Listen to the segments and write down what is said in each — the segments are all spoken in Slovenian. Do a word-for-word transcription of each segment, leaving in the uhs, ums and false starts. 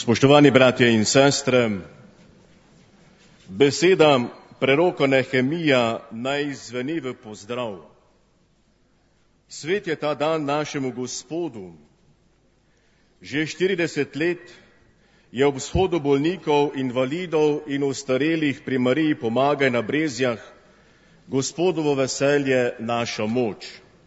Spoštovani bratje in sestre, beseda preroka Nehemija naj zveni v pozdrav. Svet je ta dan našemu Gospodu. Že štirideset let je ob shodu bolnikov, invalidov in ostarelih pri Mariji Pomagaj na Brezjah Gospodovo veselje naša moč.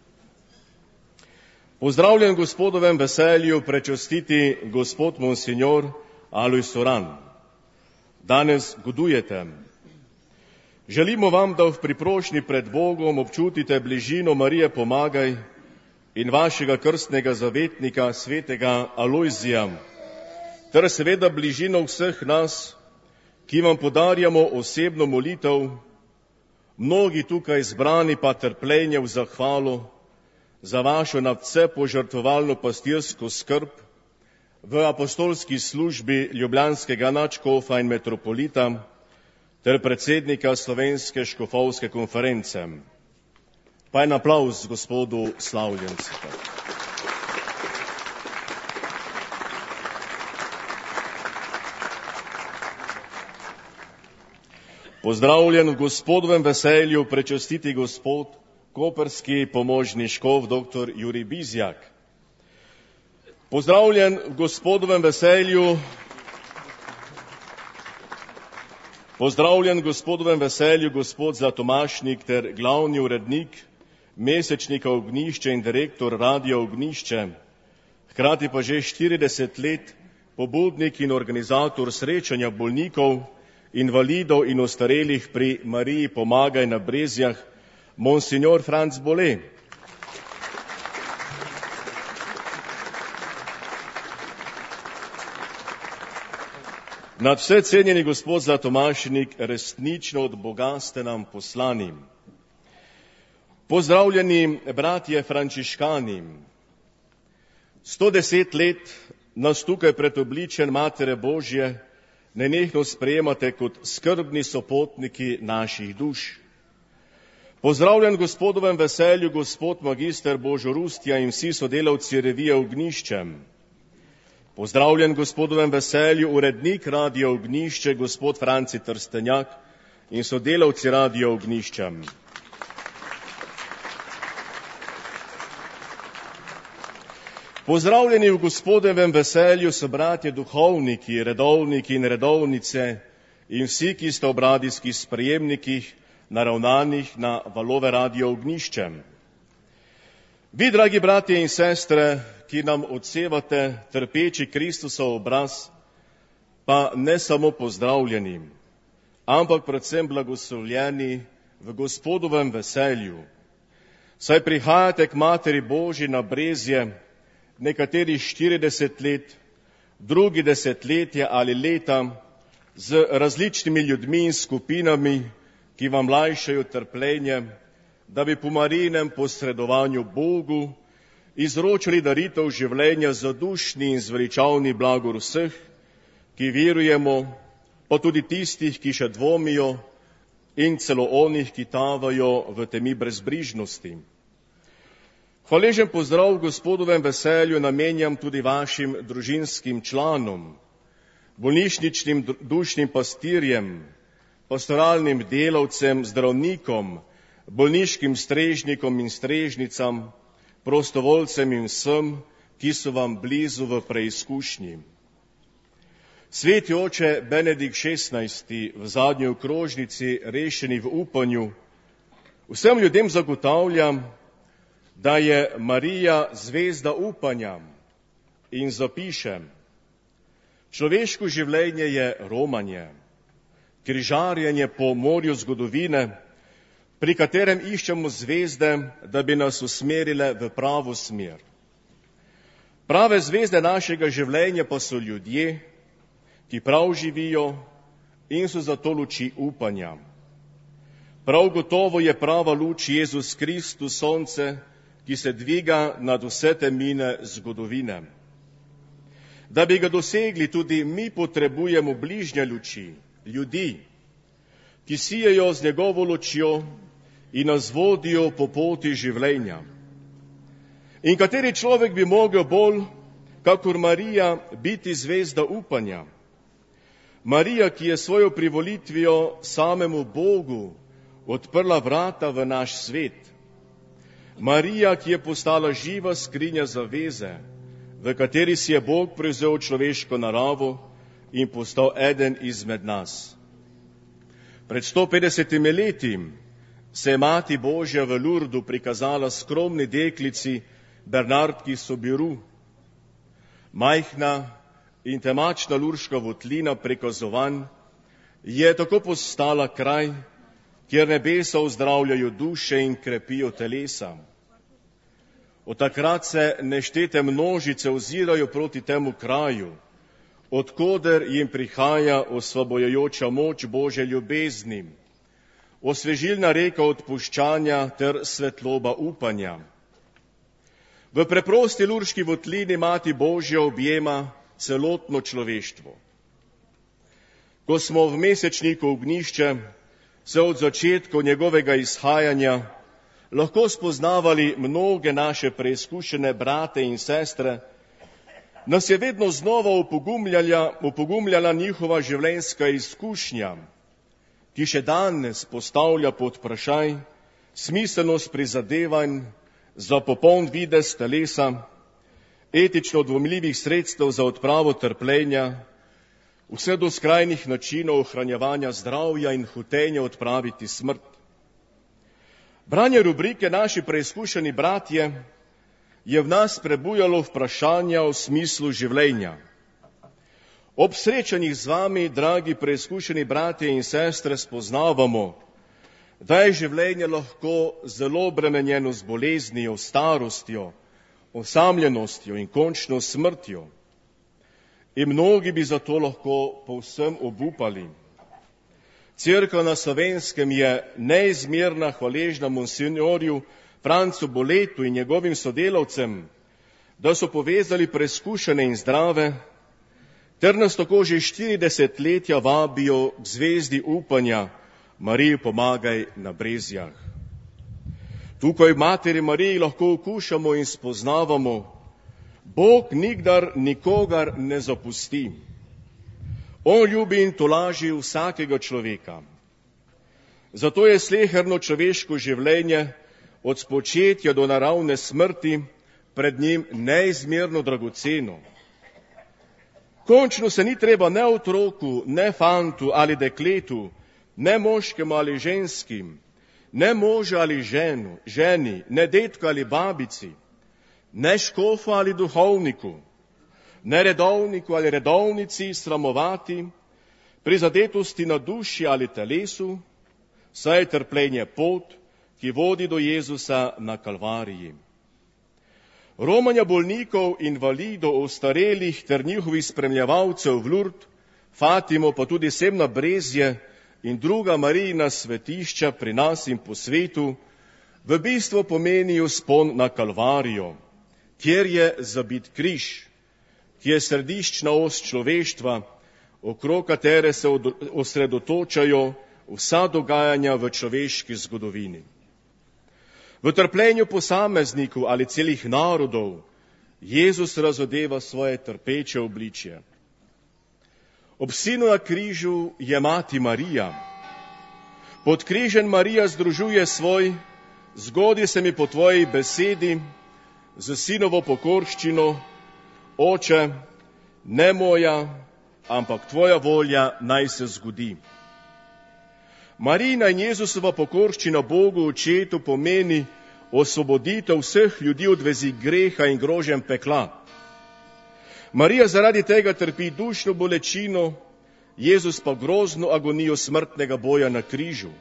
Pozdravljen Gospodovem veselju prečastiti gospod Monsignor Alojz Soran. Danes godujete. Želimo vam, da v priprošnji pred Bogom občutite bližino Marije Pomagaj in vašega krstnega zavetnika, svetega Alojzija, ter seveda bližino vseh nas, ki vam podarjamo osebno molitev, mnogi tukaj zbrani pa trpljenje v zahvalo za vašo nadvse požrtvovalno pastirsko skrb v apostolski službi ljubljanskega nadškofa in metropolita ter predsednika Slovenske škofovske konference. Pa en aplavz gospodu slavljencu. Pozdravljen v Gospodovem veselju prečastiti gospod koprski pomožni škof doktor Jurij Bizjak. Pozdravljen v Gospodovem veselju, pozdravljen v Gospodovem veselju gospod Zlatomašnik ter glavni urednik mesečnika Ognjišče in direktor radia Ognjišče, hkrati pa že štirideset let pobudnik in organizator srečanja bolnikov, invalidov in ostarelih pri Mariji Pomagaj na Brezjah, Monsignor Franc Bole. Nadvse cenjeni gospod Zlatomašnik, resnično od Boga ste nam poslani. Pozdravljeni bratje frančiškani. Sto deset let nas tukaj pred obličjem Matere Božje nenehno sprejemate kot skrbni sopotniki naših duš. Pozdravljen Gospodovem veselju gospod magister Božo Rustja in vsi sodelavci revije Ognjišče. Pozdravljen Gospodovem veselju urednik radia Ognjišče gospod Franci Trstenjak in sodelavci radia Ognjišče. Pozdravljeni v Gospodovem veselju so bratje duhovniki, redovniki in redovnice in vsi, ki ste ob radijskih sprejemnikih naravnanih na valove radia Ognjišče. Vi, dragi bratje in sestre, ki nam odsevate trpeči Kristusov obraz, pa ne samo pozdravljeni, ampak predvsem blagoslovljeni v Gospodovem veselju. Saj prihajate k Materi Božji na Brezje, nekateri štirideset let, drugi desetletje ali leta, z različnimi ljudmi in skupinami, ki vam lajšajo trpljenje, da bi po Marijinem posredovanju Bogu izročili daritev življenja za dušni in zveličavni blagor vseh, ki verujemo, pa tudi tistih, ki še dvomijo in celo onih, ki tavajo v temi brezbrižnosti. Hvaležen pozdrav v Gospodovem veselju namenjam tudi vašim družinskim članom, bolnišničnim dušnim pastirjem, pastoralnim delavcem, zdravnikom, bolniškim strežnikom in strežnicam, prostovoljcem in vsem, ki so vam blizu v preizkušnji. Sveti oče Benedikt šestnajsti v zadnji okrožnici Rešeni v upanju vsem ljudem zagotavlja, da je Marija zvezda upanja in zapiše: človeško življenje je romanje, križarjenje po morju zgodovine, pri katerem iščemo zvezde, da bi nas usmerile v pravo smer. Prave zvezde našega življenja pa so ljudje, ki prav živijo in so zato luči upanja. Prav gotovo je prava luč Jezus Kristus, sonce, ki se dviga nad vse temine zgodovine. Da bi ga dosegli, tudi mi potrebujemo bližnje luči, ljudi, ki sijejo z njegovo lučjo in nas vodijo po poti življenja. In kateri človek bi mogel bolj kakor Marija biti zvezda upanja. Marija, ki je svojo privolitvijo samemu Bogu odprla vrata v naš svet. Marija, ki je postala živa skrinja zaveze, v kateri si je Bog prevzel človeško naravo in postal eden izmed nas. Pred sto petdesetimi leti se je Mati Božja v Lurdu prikazala skromni deklici Bernardki Sobiru. Majhna in temačna lurška votlina prikazovanj je tako postala kraj, kjer nebesa ozdravljajo duše in krepijo telesa. Od takrat se neštete množice ozirajo proti temu kraju, odkoder jim prihaja osvobojujoča moč Božje ljubezni, osvežilna reka odpuščanja ter svetloba upanja. V preprosti lurški votlini Mati Božja objema celotno človeštvo. Ko smo v mesečniku Ognjišče se od začetkov njegovega izhajanja lahko spoznavali mnoge naše preizkušene brate in sestre, nas je vedno znova upogumljala, upogumljala njihova življenjska izkušnja, ki še danes postavlja pod vprašaj smiselnost prizadevanj za popoln videz telesa, etično dvomljivih sredstev za odpravo trpljenja, vse do skrajnih načinov ohranjevanja zdravja in hotenja odpraviti smrt. Branje rubrike Naši preizkušeni bratje je v nas prebujalo vprašanja o smislu življenja. Ob srečanjih z vami, dragi preizkušeni bratje in sestre, spoznavamo, da je življenje lahko zelo obremenjeno z boleznijo, starostjo, osamljenostjo in končno smrtjo. In mnogi bi zato lahko povsem obupali. Cerkev na Slovenskem je neizmerna hvaležna monsinjorju Francu Boletu in njegovim sodelavcem, da so povezali preizkušene in zdrave, ter nas tako že štiri desetletja vabijo k zvezdi upanja Mariji pomagaj na Brezjah. Tukaj v Materi Mariji lahko okušamo in spoznavamo, Bog nikdar nikogar ne zapusti. On ljubi in tolaži vsakega človeka. Zato je sleherno človeško življenje od spočetja do naravne smrti pred njim neizmerno dragoceno. Končno se ni treba ne otroku, ne fantu ali dekletu, ne moškemu ali ženskim, ne možu ali ženu, ženi, ne detku ali babici, ne škofu ali duhovniku, ne redovniku ali redovnici sramovati, prizadetosti na duši ali telesu, saj je trpljenje pot, ki vodi do Jezusa na Kalvariji. Romanja bolnikov, invalidov, ostarelih ter njihovih spremljevalcev v Lurd, Fatimo pa tudi sem na Brezje in druga Marijina svetišča pri nas in po svetu, v bistvu pomenijo spon na Kalvarijo, kjer je zabit križ, ki je središčna os človeštva, okrog katere se osredotočajo vsa dogajanja v človeški zgodovini. V trpljenju posameznikov ali celih narodov Jezus razodeva svoje trpeče obličje. Ob sinu na križu je Mati Marija. Pod križem Marija združuje svoj, zgodi se mi po tvoji besedi, z sinovo pokorščino, Oče, ne moja, ampak tvoja volja naj se zgodi. Marijina in Jezusova pokorščina Bogu Očetu pomeni osvoboditev vseh ljudi od vezi greha in groženj pekla. Marija zaradi tega trpi dušno bolečino, Jezus pa grozno agonijo smrtnega boja na križu.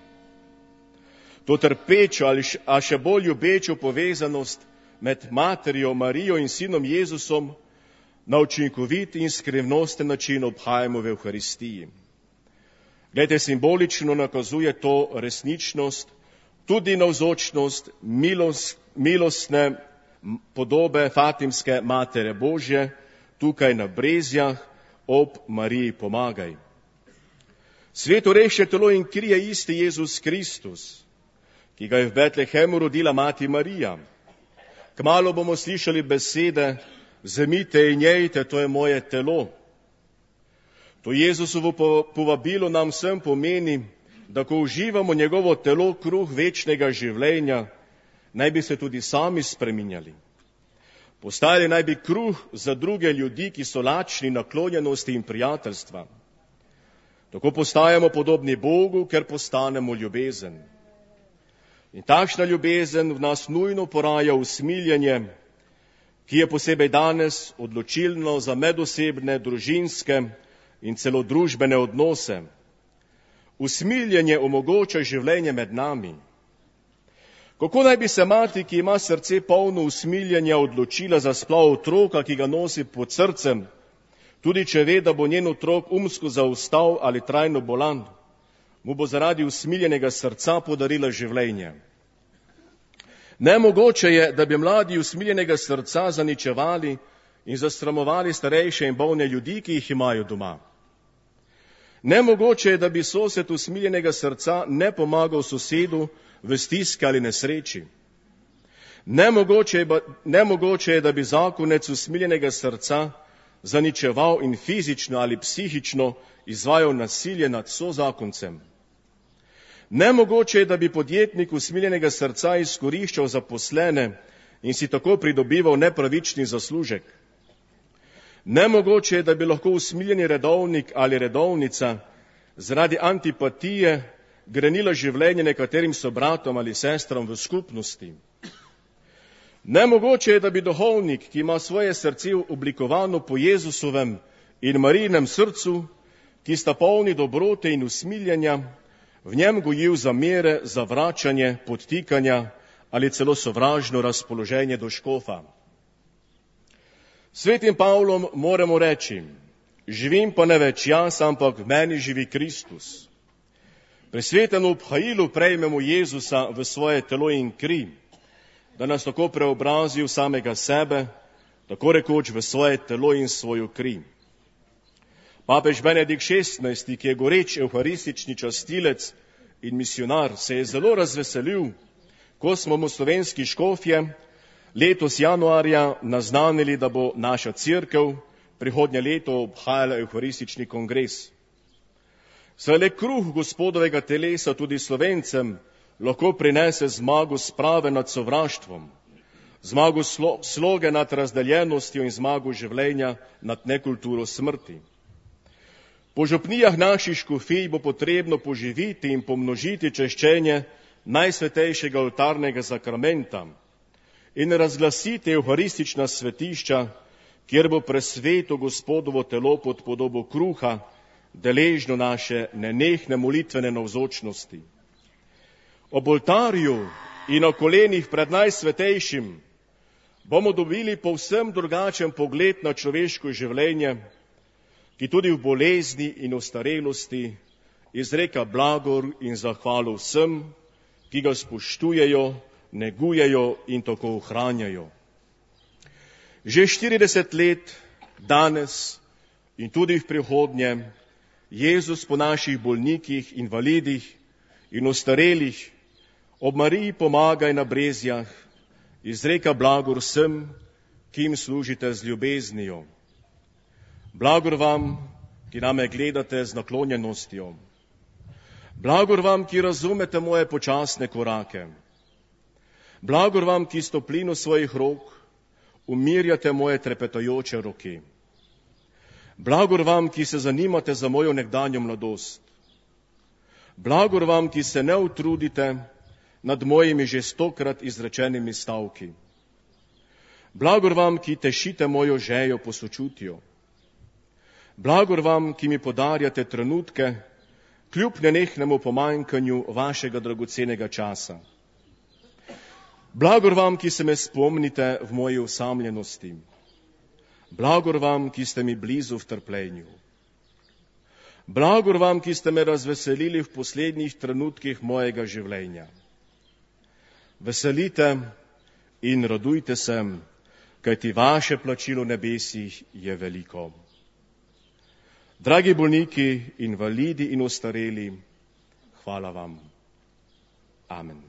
To trpečo, a še bolj ljubečo povezanost med Materjo Marijo in sinom Jezusom na učinkovit in skrivnosten način obhajamo v Evharistiji. Glejte, simbolično nakazuje to resničnost, tudi navzočnost milost, milostne podobe Fatimske Matere Božje, tukaj na Brezjah, ob Mariji pomagaj. Sveto reše telo in kri je isti Jezus Kristus, ki ga je v Betlehemu rodila Mati Marija. Kmalu bomo slišali besede, vzemite in jejte, to je moje telo. To Jezusovo povabilo nam vsem pomeni, da ko uživamo njegovo telo, kruh večnega življenja, naj bi se tudi sami spreminjali. Postajali naj bi kruh za druge ljudi, ki so lačni naklonjenosti in prijateljstva. Tako postajamo podobni Bogu, ker postanemo ljubezen. In takšna ljubezen v nas nujno poraja usmiljenje, ki je posebej danes odločilno za medosebne, družinske in celo družbene odnose. Usmiljenje omogoča življenje med nami. Kako naj bi se mati, ki ima srce polno usmiljenja, odločila za splav otroka, ki ga nosi pod srcem, tudi če ve, da bo njen otrok umsko zaostal ali trajno bolan, mu bo zaradi usmiljenega srca podarila življenje. Nemogoče je, da bi mladi usmiljenega srca zaničevali in zastramovali starejše in bolne ljudi, ki jih imajo doma. Nemogoče je, da bi sosed usmiljenega srca ne pomagal sosedu v stiski ali nesreči. Nemogoče je, nemogoče je, da bi zakonec usmiljenega srca zaničeval in fizično ali psihično izvajal nasilje nad sozakoncem. Nemogoče je, da bi podjetnik usmiljenega srca izkoriščal zaposlene in si tako pridobival nepravični zaslužek. Nemogoče je, da bi lahko usmiljeni redovnik ali redovnica zaradi antipatije grenila življenje nekaterim sobratom ali sestram v skupnosti. Nemogoče je, da bi duhovnik, ki ima svoje srce oblikovano po Jezusovem in Marijinem srcu, ki sta polni dobrote in usmiljenja, v njem gojil zamere, zavračanje, podtikanja ali celo sovražno razpoloženje do škofa. Svetim Pavlom moramo reči, živim pa ne več jaz, ampak v meni živi Kristus. Pri svetem obhajilu prejmemo Jezusa v svoje telo in kri, da nas tako preobrazi v samega sebe, tako rekoč v svoje telo in svojo kri. Papež Benedikt šestnajsti, ki je goreč evharistični častilec in misionar, se je zelo razveselil, ko smo mu slovenski škofje letos januarja naznanili, da bo naša cerkev prihodnje leto obhajala evharistični kongres. Saj le kruh Gospodovega telesa tudi Slovencem lahko prinese zmago sprave nad sovraštvom, zmago slo, sloge nad razdeljenostjo in zmago življenja nad nekulturo smrti. Po župnijah naših škofij bo potrebno poživiti in pomnožiti češčenje najsvetejšega oltarnega sakramenta in razglasiti evharistična svetišča, kjer bo presveto Gospodovo telo pod podobo kruha deležno naše nenehne molitvene navzočnosti. Ob oltarju in na kolenih pred najsvetejšim bomo dobili povsem drugačen pogled na človeško življenje, ki tudi v bolezni in ostarelosti izreka blagor in zahvalo vsem, ki ga spoštujejo, negujejo in tako ohranjajo. Že štirideset let, danes in tudi v prihodnje, Jezus po naših bolnikih, invalidih in ostarelih ob Mariji pomagaj na brezjah, izreka blagor vsem, ki jim služite z ljubeznijo. Blagor vam, ki name gledate z naklonjenostjo. Blagor vam, ki razumete moje počasne korake. Blagor vam, ki s toplino svojih rok umirjate moje trepetajoče roke. Blagor vam, ki se zanimate za mojo nekdanjo mladost. Blagor vam, ki se ne utrudite nad mojimi že stokrat izrečenimi stavki. Blagor vam, ki tešite mojo žejo po sočutju. Blagor vam, ki mi podarjate trenutke, kljub nenehnemu pomanjkanju vašega dragocenega časa. Blagor vam, ki se me spomnite v moji osamljenosti. Blagor vam, ki ste mi blizu v trpljenju. Blagor vam, ki ste me razveselili v poslednjih trenutkih mojega življenja. Veselite in radujte se, kajti vaše plačilo v nebesih je veliko. Dragi bolniki, invalidi in ostareli, hvala vam. Amen.